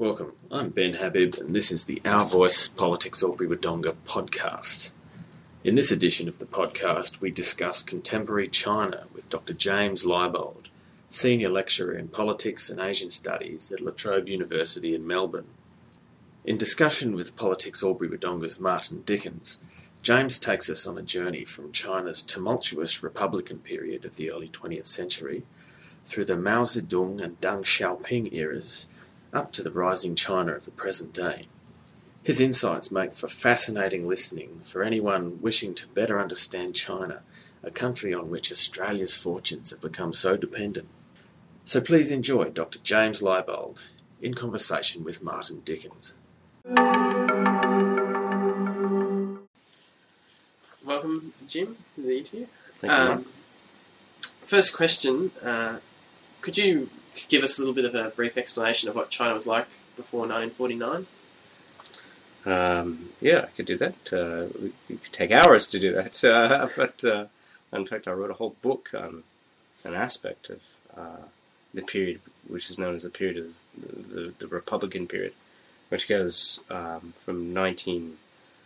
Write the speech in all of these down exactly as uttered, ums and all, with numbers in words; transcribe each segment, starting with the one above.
Welcome, I'm Ben Habib, and this is the Our Voice Politics Albury Wodonga podcast. In this edition of the podcast, we discuss contemporary China with Doctor James Leibold, Senior Lecturer in Politics and Asian Studies at La Trobe University in Melbourne. In discussion with Politics Albury Wodonga's Martin Dickens, James takes us on a journey from China's tumultuous Republican period of the early twentieth century through the Mao Zedong and Deng Xiaoping eras up to the rising China of the present day. His insights make for fascinating listening for anyone wishing to better understand China, a country on which Australia's fortunes have become so dependent. So please enjoy Doctor James Leibold in conversation with Martin Dickens. Welcome, Jim, to the interview. Thank you, um, Mark. First question, uh, could you give us a little bit of a brief explanation of what China was like before nineteen forty-nine? Um, yeah, I could do that. Uh, we, it could take hours to do that. Uh, but uh, in fact, I wrote a whole book on an aspect of uh, the period, which is known as the period of the, the, the Republican period, which goes um, from nineteen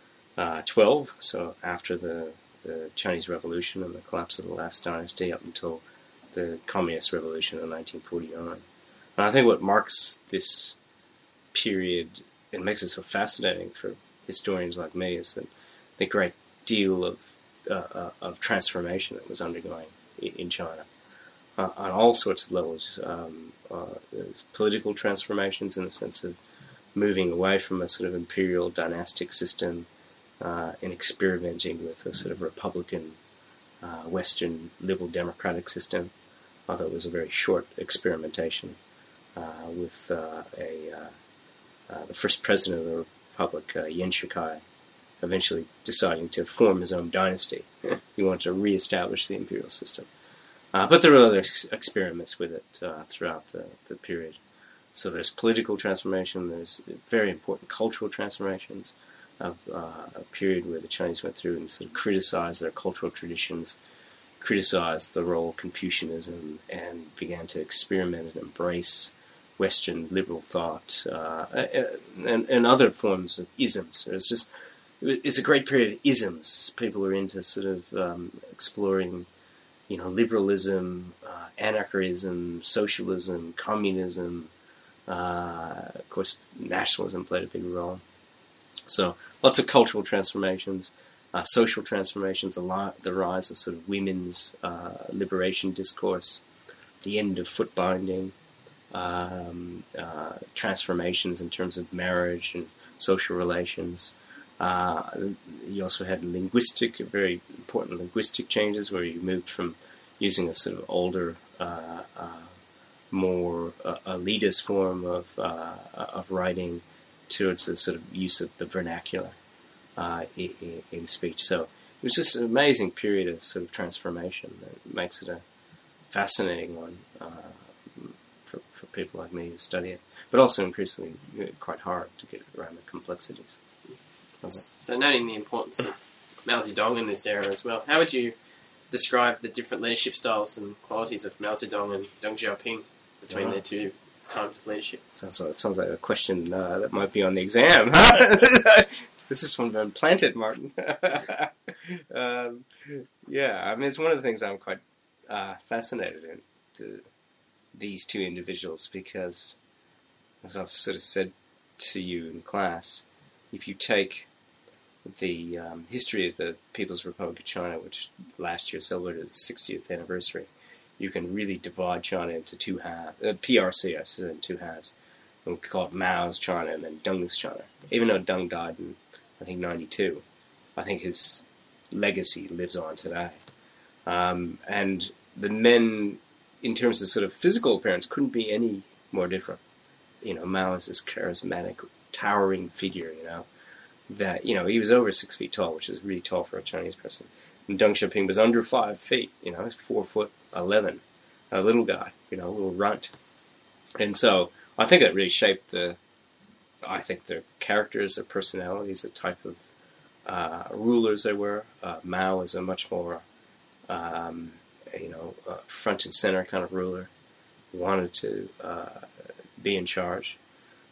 twelve, so after the, the Chinese Revolution and the collapse of the last dynasty, up until the Communist Revolution of nineteen forty-nine. And I think what marks this period and makes it so fascinating for historians like me is that the great deal of uh, uh, of transformation that was undergoing in, in China uh, on all sorts of levels. Um, uh, there's political transformations in the sense of moving away from a sort of imperial dynastic system uh, and experimenting with a sort of republican uh, Western liberal democratic system. Although it was a very short experimentation uh, with uh, a uh, uh, the first president of the republic, uh, Yuan Shikai, eventually deciding to form his own dynasty. He wanted to reestablish the imperial system. Uh, but there were other ex- experiments with it uh, throughout the, the period. So there's political transformation, there's very important cultural transformations, of uh, a period where the Chinese went through and sort of criticized their cultural traditions, criticized the role of Confucianism, and began to experiment and embrace Western liberal thought uh, and, and other forms of isms. It's just it's a great period of isms. People are into sort of um, exploring, you know, liberalism, uh, anarchism, socialism, communism. Uh, of course, nationalism played a big role. So lots of cultural transformations. Uh, social transformations, the, li- the rise of sort of women's uh, liberation discourse, the end of foot binding, um, uh, transformations in terms of marriage and social relations. Uh, you also had linguistic, very important linguistic changes where you moved from using a sort of older, uh, uh, more uh, elitist form of uh, of writing towards the sort of use of the vernacular. Uh, in, in speech. So it was just an amazing period of sort of transformation that makes it a fascinating one uh, for, for people like me who study it, but also increasingly quite hard to get around the complexities. So noting the importance of Mao Zedong in this era as well, how would you describe the different leadership styles and qualities of Mao Zedong and Deng Xiaoping between yeah. their two times of leadership? Sounds like, sounds like a question uh, that might be on the exam. This is one been planted, Martin. um, yeah, I mean, it's one of the things I'm quite uh, fascinated in, the, these two individuals, because, as I've sort of said to you in class, if you take the um, history of the People's Republic of China, which last year celebrated its sixtieth anniversary, you can really divide China into two halves, uh, P R C, I said, in two halves. And we call it Mao's China and then Deng's China. Even though Deng died in, I think, ninety-two, I think his legacy lives on today. Um, and the men, in terms of sort of physical appearance, couldn't be any more different. You know, Mao is this charismatic, towering figure, you know, that, you know, he was over six feet tall, which is really tall for a Chinese person. And Deng Xiaoping was under five feet, you know, he's four foot eleven, a little guy, you know, a little runt. And so I think that really shaped the, I think their characters, their personalities, the type of uh, rulers they were. Uh, Mao is a much more, um, you know, uh, front and center kind of ruler. He wanted to uh, be in charge.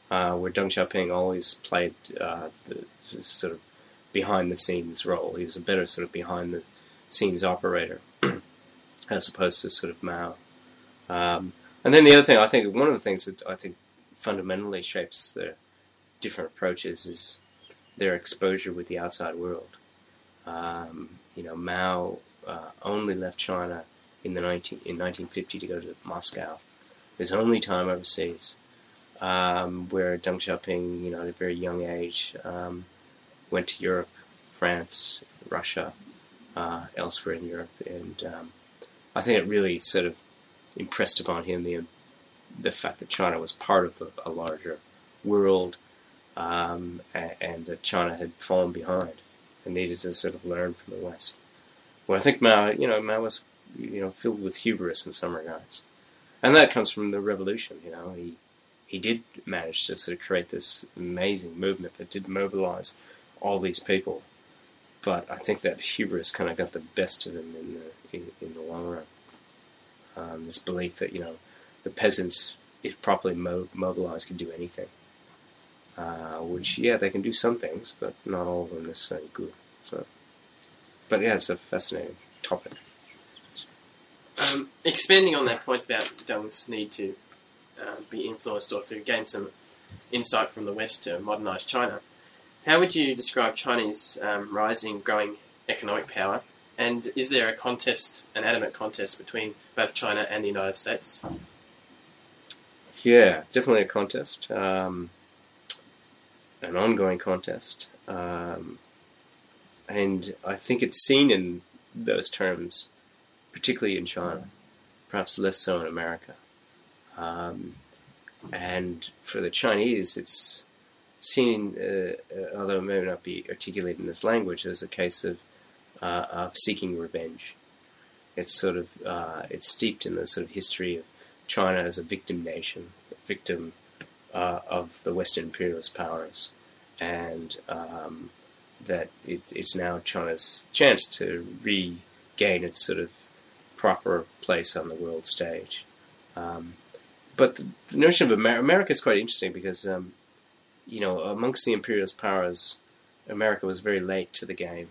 uh, where Deng Xiaoping always played uh, the sort of behind-the-scenes role. He was a better sort of behind-the-scenes operator as opposed to sort of Mao. Um, and then the other thing, I think, one of the things that I think fundamentally shapes their different approaches is their exposure with the outside world. Um, you know, Mao uh, only left China in the nineteen in nineteen fifty to go to Moscow. His only time overseas. Um, where Deng Xiaoping, you know, at a very young age, um, went to Europe, France, Russia, uh, elsewhere in Europe, and um, I think it really sort of impressed upon him the the fact that China was part of a, a larger world, um, and, and that China had fallen behind and needed to sort of learn from the West. Well, I think Mao, you know, Mao was, you know, filled with hubris in some regards, and that comes from the revolution. You know, he he did manage to sort of create this amazing movement that did mobilize all these people, but I think that hubris kind of got the best of him in the in, in the long run. Um, this belief that, you know, the peasants, if properly mo- mobilized, can do anything. Uh, which, yeah, they can do some things, but not all of them necessarily good. So, but yeah, it's a fascinating topic. Um, expanding on that point about Deng's need to uh, be influenced or to gain some insight from the West to modernise China, how would you describe Chinese um, rising, growing economic power? And is there a contest, an adamant contest between both China and the United States? Yeah, definitely a contest, um, an ongoing contest, um, and I think it's seen in those terms, particularly in China, perhaps less so in America. Um, and for the Chinese, it's seen, uh, although it may not be articulated in this language, as a case of uh, of seeking revenge. It's sort of uh, it's steeped in the sort of history of China as a victim nation, a victim uh, of the Western imperialist powers, and um, that it, it's now China's chance to regain its sort of proper place on the world stage. Um, but the, the notion of Amer- America is quite interesting because, um, you know, amongst the imperialist powers, America was very late to the game.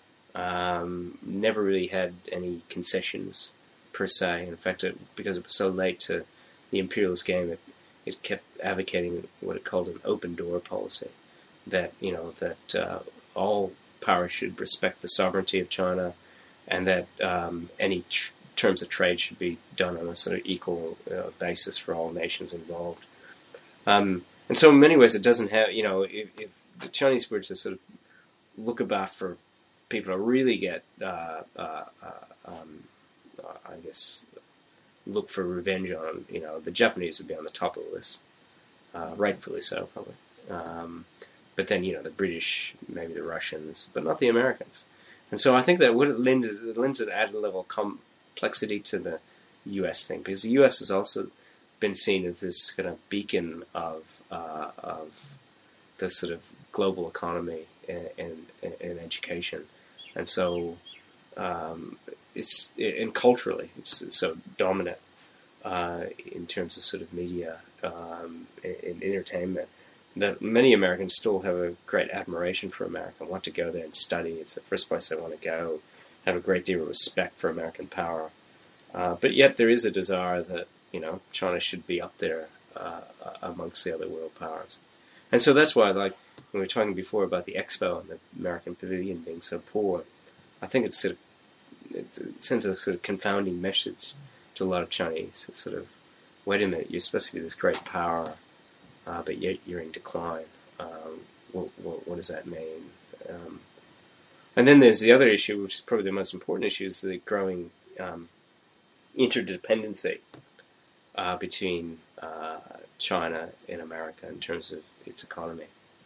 Um, never really had any concessions per se. In fact, it, because it was so late to the imperialist game, it, it kept advocating what it called an open door policy. That, you know, that uh, all powers should respect the sovereignty of China, and that um, any tr- terms of trade should be done on a sort of equal uh, basis for all nations involved. Um, and so in many ways it doesn't have, you know, if, if the Chinese were to sort of look about for people to really get, uh, uh, uh, um, uh, I guess, look for revenge on, you know, the Japanese would be on the top of the list, uh, rightfully so, probably. Um, but then, you know, the British, maybe the Russians, but not the Americans. And so I think that what it lends is it lends an added level of complexity to the U S thing, because the U S has also been seen as this kind of beacon of uh, of the sort of global economy and, and, and education. And so, um, it's and culturally, it's, it's so dominant uh, in terms of sort of media um, and, and entertainment that many Americans still have a great admiration for America, want to go there and study. It's the first place they want to go. Have a great deal of respect for American power, uh, but yet there is a desire that, you know, China should be up there uh, amongst the other world powers. And so that's why, like, when we were talking before about the Expo and the American Pavilion being so poor, I think it's sort of, it's, it sends a sort of confounding message to a lot of Chinese. It's sort of, wait a minute, you're supposed to be this great power, uh, but yet you're in decline. Um, what, what, what does that mean? Um, and then there's the other issue, which is probably the most important issue, is the growing um, interdependency uh, between uh, China and America in terms of its economy.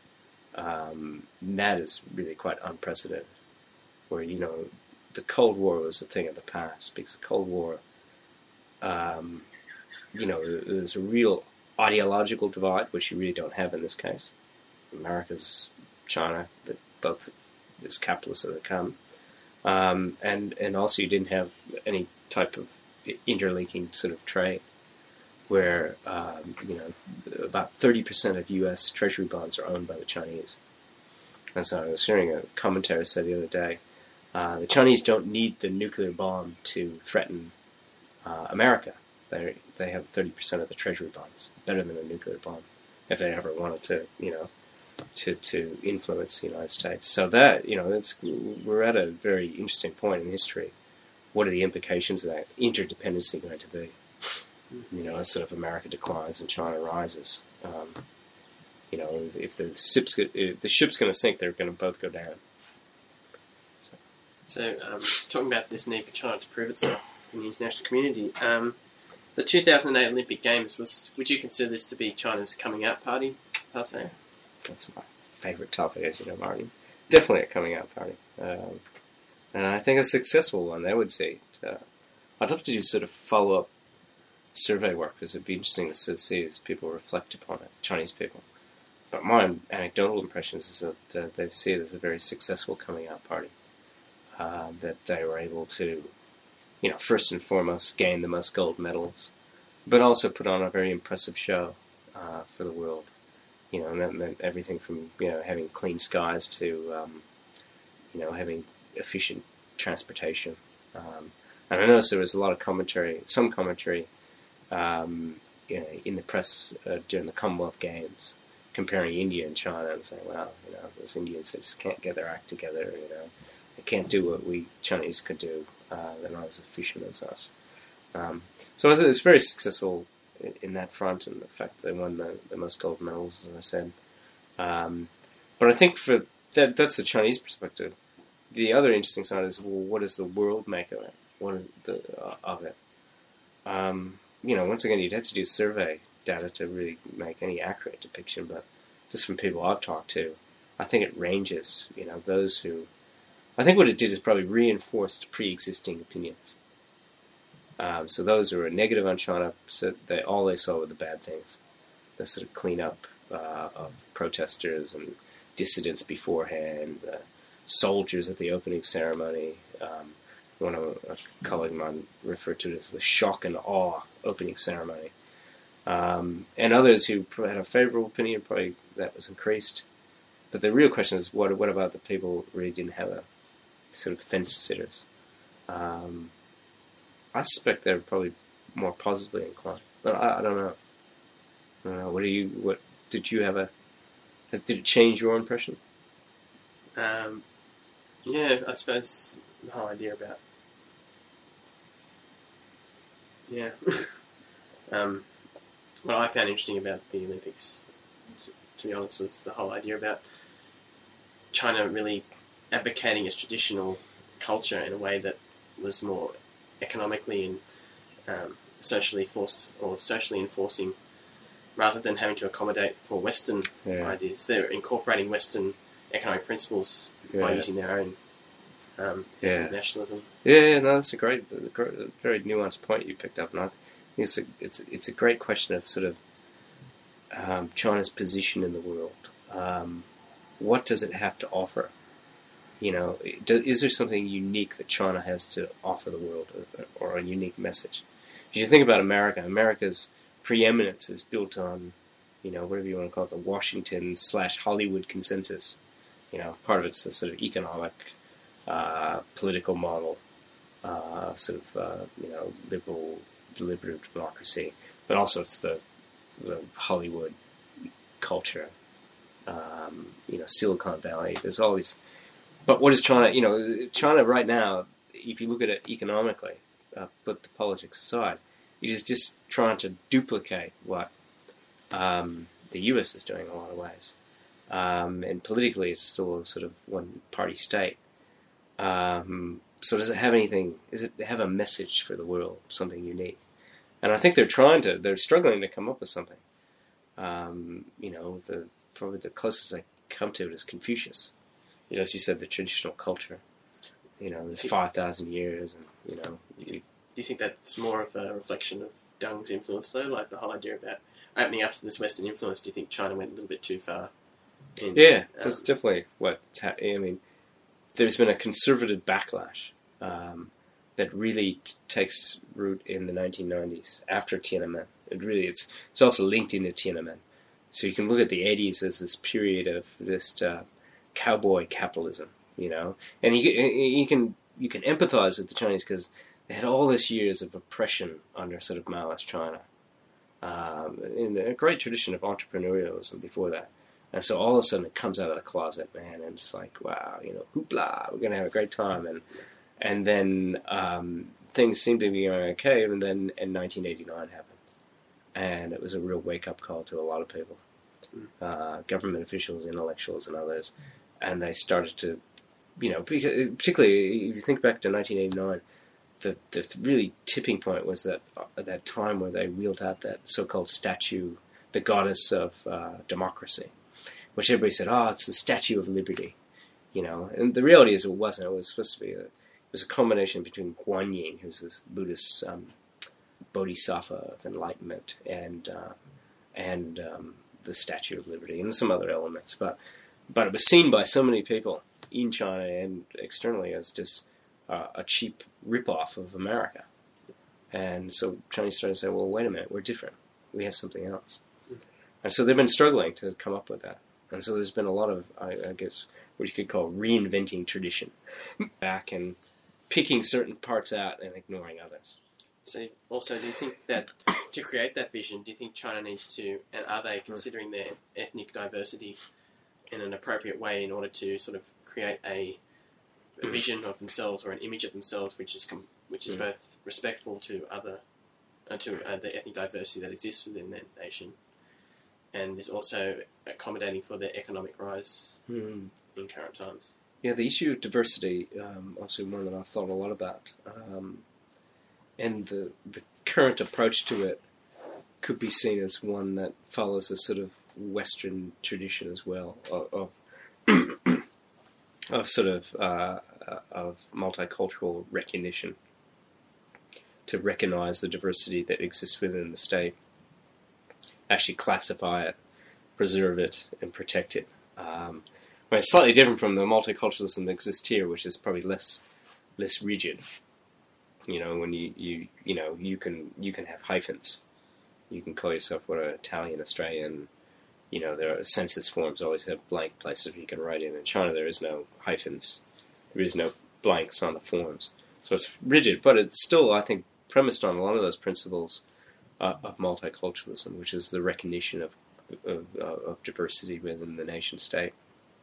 Um, that is really quite unprecedented, where, you know, the Cold War was a thing of the past, because the Cold War, um, you know, there's a real ideological divide, which you really don't have in this case. America's China, that both is capitalist as they come, um, and and also you didn't have any type of interlinking sort of trade, where um, um, you know, about thirty percent of U S Treasury bonds are owned by the Chinese. And so I was hearing a commentator say the other day, uh, the Chinese don't need the nuclear bomb to threaten uh, America. They they have thirty percent of the Treasury bonds, better than a nuclear bomb, if they ever wanted to, you know, to to influence the United States. So that, you know, that's, we're at a very interesting point in history. What are the implications of that interdependency going to be? You know, as sort of America declines and China rises. Um, you know, if, if the ship's if the ship's going to sink, they're going to both go down. So, so um, talking about this need for China to prove itself in the international community, um, the two thousand eight Olympic Games, was would you consider this to be China's coming out party, per se? That's my favourite topic, as you know, Martin. Definitely a coming out party. Um, and I think a successful one, I would say. Uh, I'd love to do sort of follow-up survey work, because it'd be interesting to see as people reflect upon it, Chinese people. But my anecdotal impressions is that uh, they see it as a very successful coming out party. Uh, that they were able to, you know, first and foremost, gain the most gold medals, but also put on a very impressive show uh, for the world. You know, and that meant everything from, you know, having clean skies to, um, you know, having efficient transportation. Um, and I noticed there was a lot of commentary, some commentary, um, you know, in the press uh, during the Commonwealth Games, comparing India and China and saying, well, you know, those Indians, they just can't get their act together, you know. They can't do what we Chinese could do. Uh, they're not as efficient as us. Um, so it was very successful in, in that front, and the fact that they won the, the most gold medals, as I said. Um, but I think for that, that's the Chinese perspective. The other interesting side is, well, what does the world make of it? What is the uh, of it? Um, you know, once again, you'd have to do survey data to really make any accurate depiction. But just from people I've talked to, I think it ranges. You know, those who, I think what it did is probably reinforced pre-existing opinions. Um, so those who were negative on China, so they all they saw were the bad things, the sort of cleanup uh, of protesters and dissidents beforehand. Uh, soldiers at the opening ceremony. Um, one of a colleague of mine referred to it as the shock and awe opening ceremony. Um, and others who had a favourable opinion, probably that was increased. But the real question is, what what about the people who really didn't have a sort of fence sitters? Um, I suspect they're probably more positively inclined, but I, I don't know. I don't know. What do you? What did you have a? Did it change your impression? Um, yeah, I suppose the whole idea about yeah. um, what I found interesting about the Olympics, to be honest, was the whole idea about China really advocating its traditional culture in a way that was more economically and um, socially forced or socially enforcing, rather than having to accommodate for Western Yeah. ideas. They're incorporating Western economic principles Yeah. by using their own um, Yeah. nationalism. Yeah, yeah, no, that's a great, a great, a very nuanced point you picked up, and I think it's a, it's, it's a great question of sort of um, China's position in the world. Um, what does it have to offer? You know, do, is there something unique that China has to offer the world, or, or a unique message? If you think about America, America's preeminence is built on, you know, whatever you want to call it, the Washington slash Hollywood consensus. You know, part of it's the sort of economic, uh, political model, uh, sort of, uh, you know, liberal, deliberative democracy, but also it's the, the Hollywood culture, um, you know, Silicon Valley. There's all these. But what is China? You know, China right now, if you look at it economically, uh, put the politics aside, it is just trying to duplicate what um, the U S is doing in a lot of ways. Um, and politically, it's still a sort of one-party state. Um, so does it have anything, does it have a message for the world, something unique? And I think they're trying to, they're struggling to come up with something. Um, you know, the probably the closest they come to it is Confucius. You know, as you said, the traditional culture. You know, there's five thousand years, and, you know. Do you, do you think that's more of a reflection of Deng's influence, though? Like the whole idea about opening up to this Western influence, do you think China went a little bit too far? In, Yeah, um, that's definitely what, I mean, there's been a conservative backlash um, that really t- takes root in the nineteen nineties, after Tiananmen. It really it's it's also linked into Tiananmen. So you can look at the eighties as this period of just uh, cowboy capitalism, you know, and you you can you can empathize with the Chinese because they had all these years of oppression under sort of Maoist China, um, in a great tradition of entrepreneurialism before that. And so all of a sudden it comes out of the closet, man, and it's like, wow, you know, hoopla, we're going to have a great time. And and then um, things seemed to be going okay, and then in nineteen eighty-nine happened. And it was a real wake-up call to a lot of people, uh, government officials, intellectuals, and others. And they started to, you know, particularly if you think back to nineteen eighty-nine, the the really tipping point was that at that time where they wheeled out that so-called statue, the goddess of uh, democracy, which everybody said, oh, it's the Statue of Liberty, you know. And the reality is it wasn't. It was supposed to be a, it was a combination between Guanyin, who's this Buddhist um, bodhisattva of enlightenment, and uh, and um, the Statue of Liberty, and some other elements. But but it was seen by so many people in China and externally as just uh, a cheap ripoff of America. And so Chinese started to say, well, wait a minute, we're different. We have something else. And so they've been struggling to come up with that. And so there's been a lot of, I, I guess, what you could call reinventing tradition, back and picking certain parts out and ignoring others. So also, do you think that to create that vision, do you think China needs to, and are they considering their ethnic diversity in an appropriate way in order to sort of create a, a vision of themselves or an image of themselves which is com- which is mm. both respectful to other, uh, to uh, the ethnic diversity that exists within their nation, and is also accommodating for their economic rise mm. in current times? Yeah, the issue of diversity, um, obviously one that I've thought a lot about. Um, And the the current approach to it could be seen as one that follows a sort of Western tradition as well of of, of sort of uh, of multicultural recognition, to recognize the diversity that exists within the state, actually classify it, preserve it, and protect it. Um, I mean, it's slightly different from the multiculturalism that exists here, which is probably less less rigid. You know, when you, you you know you can you can have hyphens, you can call yourself what an Italian, Australian. You know, there are census forms always have blank places where you can write in. In China, there is no hyphens, there is no blanks on the forms, so it's rigid. But it's still, I think, premised on a lot of those principles uh, of multiculturalism, which is the recognition of, of of diversity within the nation state.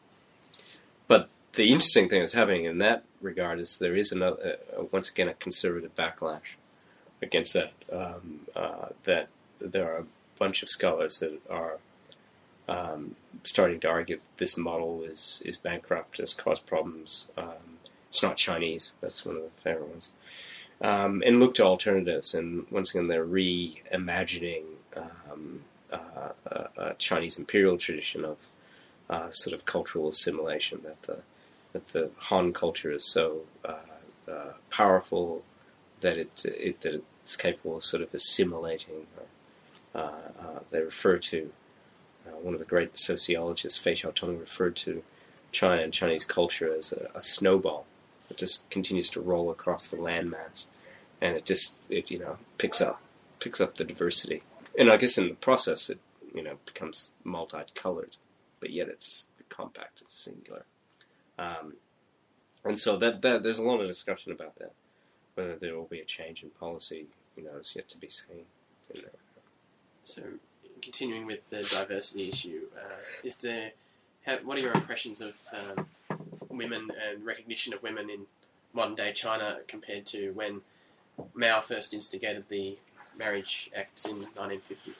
But the interesting thing that's happening in that regard is there is another, uh, once again, a conservative backlash against that. Um, uh, that there are a bunch of scholars that are um, starting to argue that this model is is bankrupt, has caused problems. Um, it's not Chinese. That's one of the favorite ones. Um, and look to alternatives. And once again, they're reimagining um, uh, a, a Chinese imperial tradition of uh, sort of cultural assimilation, that the that the Han culture is so uh, uh, powerful that it, it that it's capable of sort of assimilating. Uh, uh, they refer to uh, one of the great sociologists, Fei Xiaotong, referred to China and Chinese culture as a, a snowball that just continues to roll across the landmass, and it just it you know picks up picks up the diversity, and I guess in the process it you know becomes multicolored, but yet it's compact, it's singular. Um, and so that, that there's a lot of discussion about that. Whether there will be a change in policy, you know, is yet to be seen. You know. So, continuing with the diversity issue, uh, is there? How, what are your impressions of um, women and recognition of women in modern day China compared to when Mao first instigated the Marriage Act in nineteen fifty?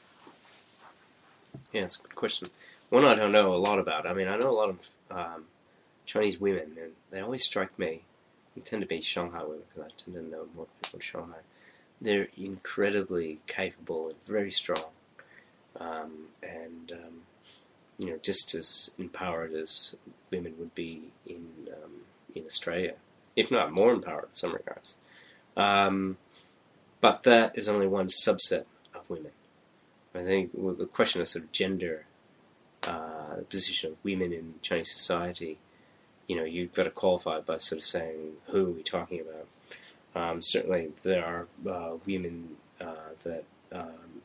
Yeah, that's a good question. One I don't know a lot about. I mean, I know a lot of um, Chinese women, and they always strike me, they tend to be Shanghai women, because I tend to know more people in Shanghai. They're incredibly capable and very strong, um, and um, you know, just as empowered as women would be in um, in Australia, if not more empowered in some regards. Um, but that is only one subset of women. I think with the question of sort of gender, uh, the position of women in Chinese society, you know, you've got to qualify by sort of saying, who are we talking about? Um, certainly there are uh, women uh, that um,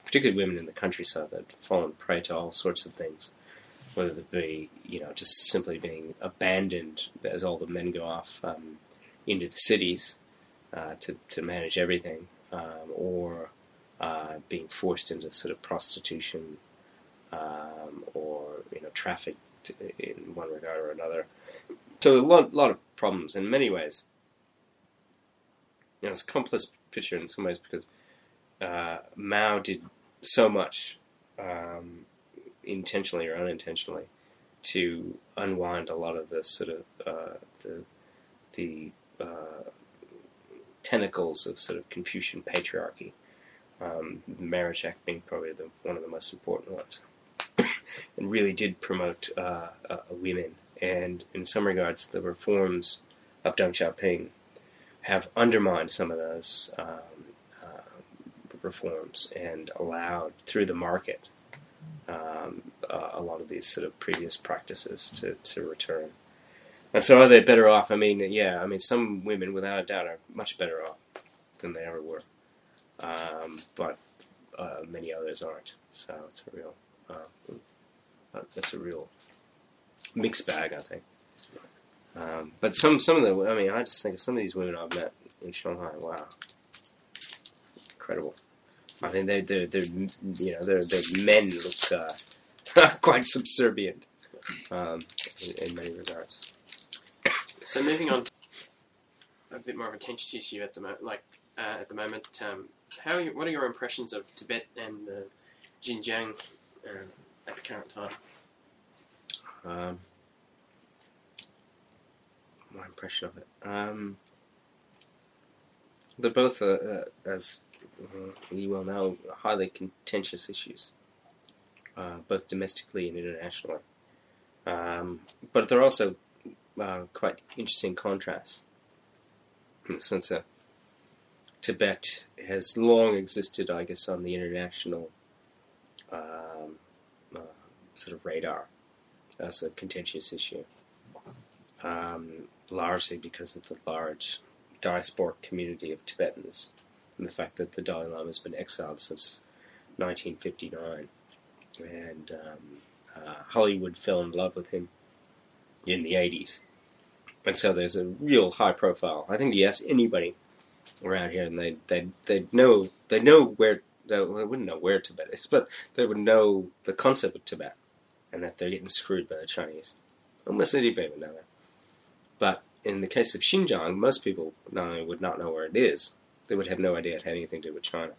particularly women in the countryside that have fallen prey to all sorts of things, whether it be, you know, just simply being abandoned as all the men go off um, into the cities uh, to, to manage everything, um, or uh, being forced into sort of prostitution um, or, you know, trafficked in one regard or another. So a lot, lot of problems in many ways. You know, it's a complex picture in some ways because uh, Mao did so much, um, intentionally or unintentionally, to unwind a lot of the sort of uh, the the uh, tentacles of sort of Confucian patriarchy. Um, the Marriage Act being probably the, one of the most important ones, and really did promote uh, uh, women. And in some regards, the reforms of Deng Xiaoping have undermined some of those um, uh, reforms and allowed, through the market, um, uh, a lot of these sort of previous practices to, to return. And so are they better off? I mean, yeah, I mean, some women, without a doubt, are much better off than they ever were. Um, but uh, many others aren't. So it's a real, uh, uh, that's a real mixed bag, I think. Um, but some, some of the, I mean, I just think of some of these women I've met in Shanghai. Wow, incredible. I think they, they, they're, you know, their their men look uh, quite subservient um, in, in many regards. So moving on to a bit more of a tense issue at the moment, like uh, at the moment, um, how are you, what are your impressions of Tibet and the Xinjiang uh, at the current time? Um, my impression of it. Um, they're both, uh, uh, as uh, you well know, highly contentious issues, uh, both domestically and internationally. Um, but they're also uh, quite interesting contrasts, in the sense that Tibet has long existed, I guess, on the international um, uh, sort of radar as a contentious issue, um, largely because of the large diasporic community of Tibetans and the fact that the Dalai Lama has been exiled since nineteen fifty-nine, and um, uh, Hollywood fell in love with him in the eighties, and so there's a real high profile. I think you ask anybody around here, and they they they know they know where they wouldn't know where Tibet is, but they would know the concept of Tibet, and that they're getting screwed by the Chinese. Almost anybody would know that. But in the case of Xinjiang, most people not only would not know where it is, they would have no idea it had anything to do with China.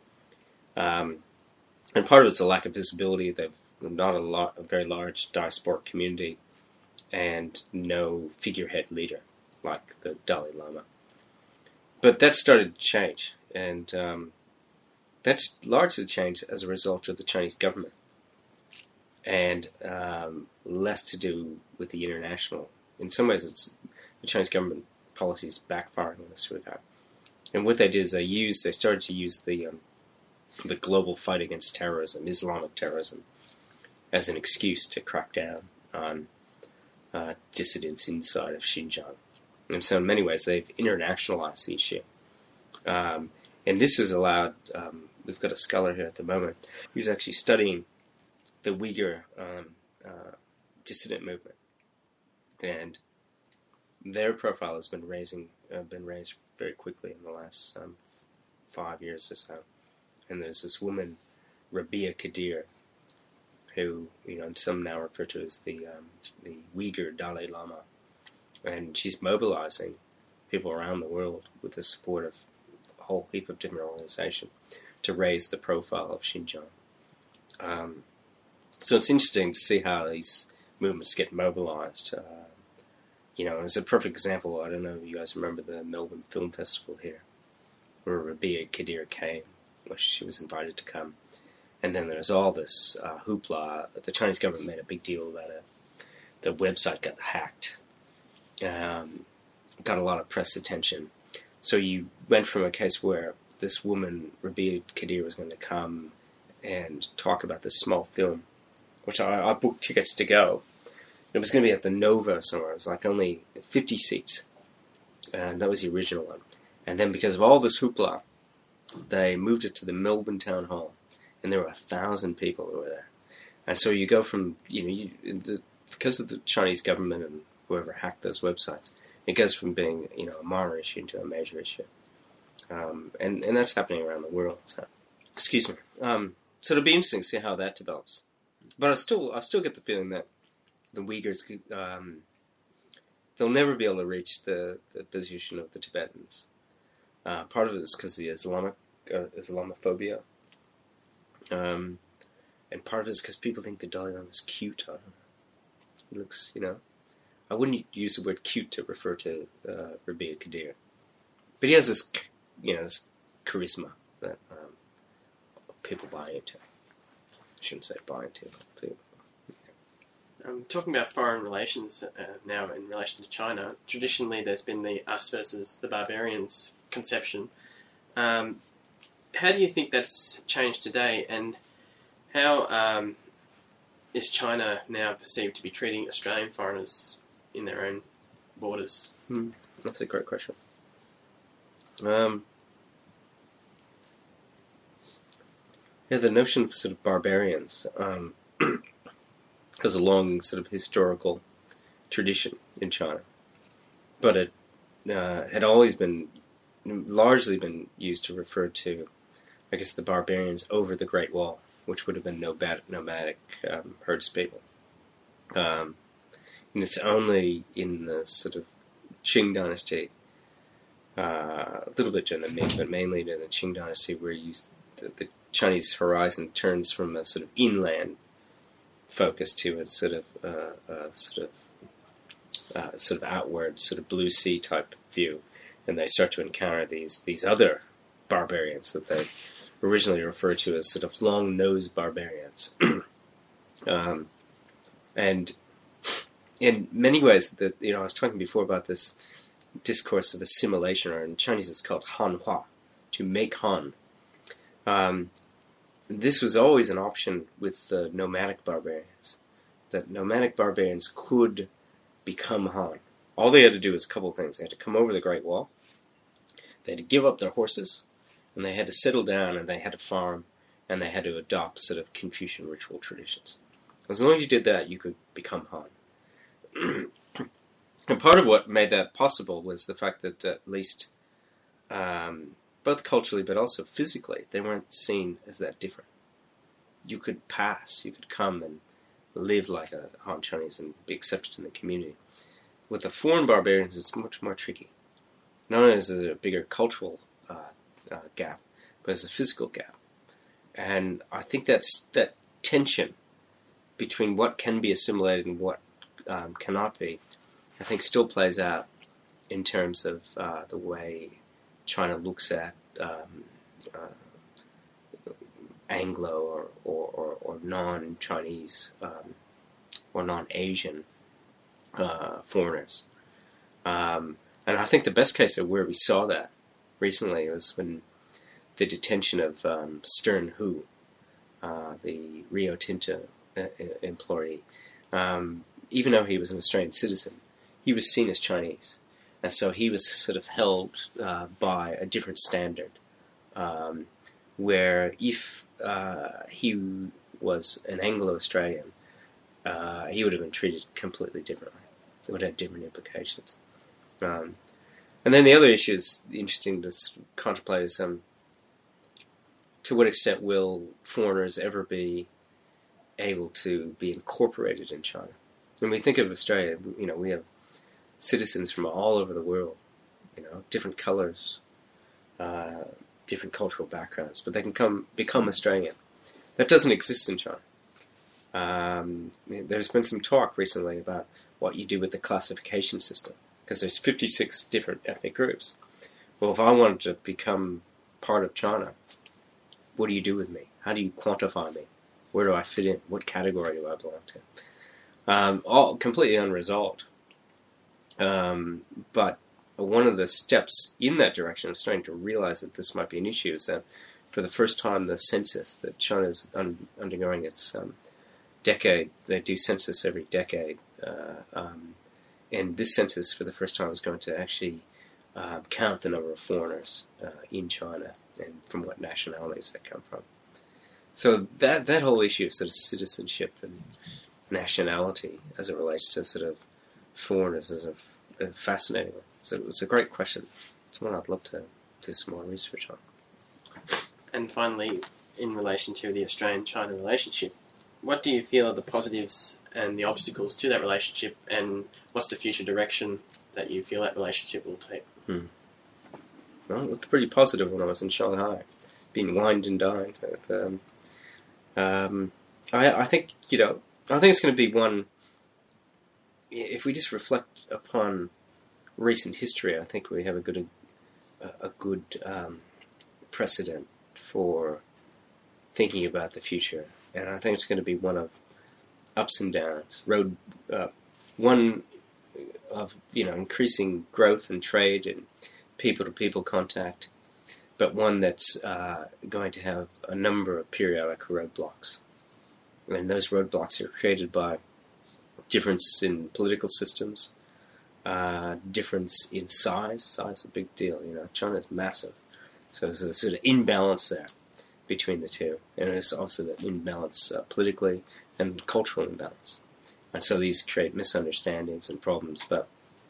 Um, and part of it's a lack of visibility. They've not a lot, a very large diasporic community, and no figurehead leader like the Dalai Lama. But that started to change, and um, that's largely changed as a result of the Chinese government, and um, less to do with the international. In some ways, it's the Chinese government policies backfiring in this regard. And what they did is they used, they started to use the um, the global fight against terrorism, Islamic terrorism, as an excuse to crack down on uh, dissidents inside of Xinjiang. And so in many ways, they've internationalized the issue. Um, and this has allowed, um, we've got a scholar here at the moment who's actually studying the Uyghur um, uh, dissident movement. And their profile has been raising, uh, been raised very quickly in the last um, five years or so. And there's this woman, Rabia Kadir, who, you know, some now refer to as the um, the Uyghur Dalai Lama, and she's mobilizing people around the world with the support of a whole heap of different organizations to raise the profile of Xinjiang. Um, so it's interesting to see how these movements get mobilized. Uh, you know, as a perfect example, I don't know if you guys remember the Melbourne Film Festival here, where Rabia Kadir came, where she was invited to come. And then there's all this uh, hoopla. The Chinese government made a big deal about it. The website got hacked. Um, got a lot of press attention. So you went from a case where this woman, Rabia Kadir, was going to come and talk about this small film, which I, I booked tickets to go. It was going to be at the Nova somewhere. It was like only fifty seats. And that was the original one. And then because of all this hoopla, they moved it to the Melbourne Town Hall. and there were a thousand people who were there. And so you go from, you know, you, the, because of the Chinese government and whoever hacked those websites, it goes from being, you know, a minor issue into a major issue. Um, and, and that's happening around the world. So, excuse me. Um, so it'll be interesting to see how that develops. But I still, I still get the feeling that the Uyghurs, um, they'll never be able to reach the, the position of the Tibetans. Uh, part of it is because of the Islamic uh, Islamophobia, um, and part of it is because people think the Dalai Lama is cute. I don't know. He looks, you know, I wouldn't use the word cute to refer to uh, Rabi'a Qadir, but he has this, you know, this charisma that um, people buy into. I shouldn't say buy into, but people. Um, talking about foreign relations uh, now in relation to China, traditionally there's been the us versus the barbarians conception. Um, how do you think that's changed today, and how um, is China now perceived to be treating Australian foreigners in their own borders? Hmm. That's a great question. Um, yeah, the notion of sort of barbarians um, has a long sort of historical tradition in China, but it uh, had always been largely been used to refer to, I guess, the barbarians over the Great Wall, which would have been nomadic, nomadic um, herdspeople. Um, and it's only in the sort of Qing dynasty, uh, a little bit during the Ming, but mainly in the Qing dynasty, where you, the, the Chinese horizon turns from a sort of inland focus to a sort of uh, a sort of uh, sort of outward, sort of blue sea type view, and they start to encounter these these other barbarians that they originally referred to as sort of long-nosed barbarians. um, and in many ways, that you know, I was talking before about this discourse of assimilation, or in Chinese it's called Hanhua, to make Han. Um, this was always an option with the nomadic barbarians, that nomadic barbarians could become Han. All they had to do was a couple of things. They had to come over the Great Wall, they had to give up their horses, and they had to settle down, and they had to farm, and they had to adopt sort of Confucian ritual traditions. As long as you did that, you could become Han. And part of what made that possible was the fact that at least, um, both culturally but also physically, they weren't seen as that different. You could pass, you could come and live like a Han Chinese and be accepted in the community. With the foreign barbarians, it's much more tricky. Not only is there a bigger cultural uh, uh, gap, but there's a physical gap. And I think that's that tension between what can be assimilated and what um, cannot be, I think still plays out in terms of uh, the way China looks at um, uh, Anglo or, or, or, or non-Chinese um, or non-Asian uh, foreigners. Um, and I think the best case of where we saw that recently was when the detention of um, Stern Hu, uh, the Rio Tinto uh, employee, um, even though he was an Australian citizen, he was seen as Chinese. And so he was sort of held uh, by a different standard, um, where if uh, he was an Anglo-Australian, uh, he would have been treated completely differently. It would have different implications. Um, and then the other issue is interesting to contemplate is um, to what extent will foreigners ever be able to be incorporated in China? When we think of Australia, you know, we have citizens from all over the world, you know, different colours, uh, different cultural backgrounds, but they can come become Australian. That doesn't exist in China. Um, there's been some talk recently about what you do with the classification system, because there's fifty-six different ethnic groups. Well, if I wanted to become part of China, what do you do with me? How do you quantify me? Where do I fit in? What category do I belong to? Um, all completely unresolved. Um, but one of the steps in that direction of starting to realize that this might be an issue is that for the first time the census that China's un- undergoing its um, decade, they do census every decade, uh, um, and this census for the first time is going to actually uh, count the number of foreigners uh, in China and from what nationalities they come from. so that that whole issue of sort of citizenship and nationality as it relates to sort of foreigners is a, a fascinating one. So it was a great question. It's one I'd love to do some more research on. And finally, in relation to the Australian-China relationship, what do you feel are the positives and the obstacles to that relationship, and what's the future direction that you feel that relationship will take? Hmm. Well, it looked pretty positive when I was in Shanghai, being wined and dined. With, um, um, I, I think, you know, I think it's going to be one, if we just reflect upon recent history, I think we have a good, a, a good um, precedent for thinking about the future. And I think it's going to be one of ups and downs, road, uh, one of, you know, increasing growth and trade and people-to-people contact, but one that's uh, going to have a number of periodic roadblocks. And those roadblocks are created by difference in political systems, uh, difference in size. Size is a big deal. You know, China's massive, so there's a sort of imbalance there between the two, and there's also the imbalance uh, politically and cultural imbalance. And so these create misunderstandings and problems. But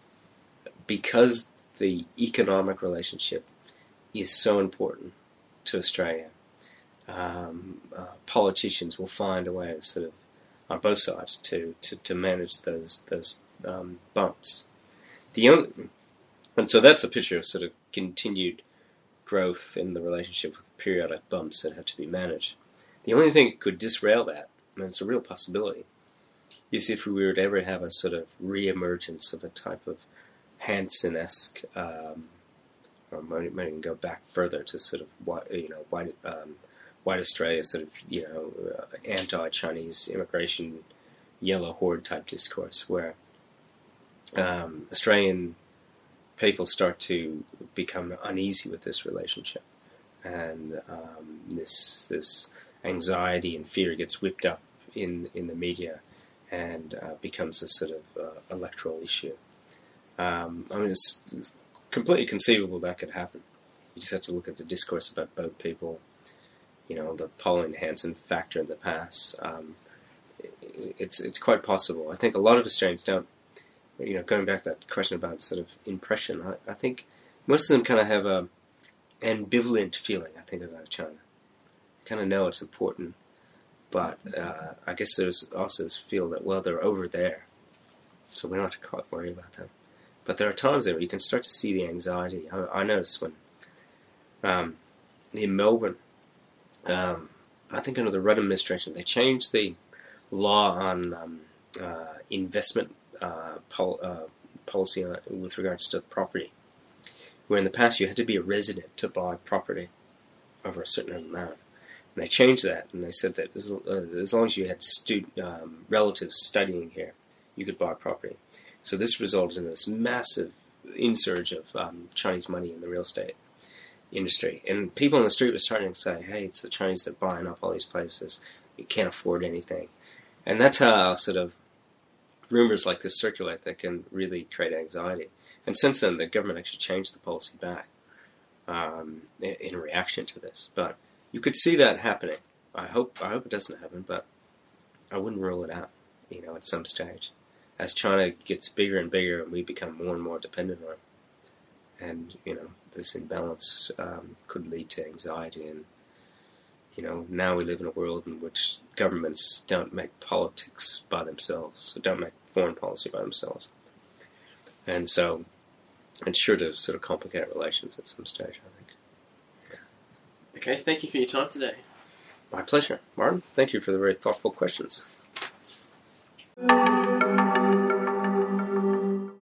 because the economic relationship is so important to Australia, um, uh, politicians will find a way, sort of, on both sides, to, to, to manage those those um, bumps. The only, and so that's a picture of sort of continued growth in the relationship with periodic bumps that have to be managed. The only thing that could disrail that, and it's a real possibility, is if we were to ever have a sort of re-emergence of a type of Hansen-esque, um, or might, might even go back further to sort of white, you know, white, um, white Australia, sort of, you know, uh, anti-Chinese immigration, yellow horde type discourse, where um, Australian people start to become uneasy with this relationship, and um, this this anxiety and fear gets whipped up in in the media and uh, becomes a sort of uh, electoral issue. Um, I mean, it's, it's completely conceivable that could happen. You just have to look at the discourse about boat people, you know, the Pauline Hanson factor in the past. Um, it, it's it's quite possible. I think a lot of Australians don't, you know, going back to that question about sort of impression, I, I think most of them kind of have a ambivalent feeling, I think, about China. Kind of know it's important, but uh, I guess there's also this feel that, well, they're over there, so we don't have to quite worry about them. But there are times there where you can start to see the anxiety. I, I noticed when um, in Melbourne, um, I think under the Rudd administration, they changed the law on um, uh, investment uh, pol- uh, policy on, with regards to property, where in the past you had to be a resident to buy property over a certain amount. And they changed that, and they said that as, uh, as long as you had student, um, relatives studying here, you could buy property. So this resulted in this massive insurge of um, Chinese money in the real estate industry. And people on the street were starting to say, hey, it's the Chinese that are buying up all these places. You can't afford anything. And that's how sort of rumors like this circulate that can really create anxiety. And since then, the government actually changed the policy back um, in, in reaction to this. But you could see that happening. I hope I hope it doesn't happen, but I wouldn't rule it out, you know, at some stage. As China gets bigger and bigger and we become more and more dependent on it. And, you know, this imbalance um, could lead to anxiety. And, you know, now we live in a world in which governments don't make politics by themselves, don't make foreign policy by themselves. And so it's sure to sort of complicate relations at some stage, I think. Okay, thank you for your time today. My pleasure. Martin, thank you for the very thoughtful questions.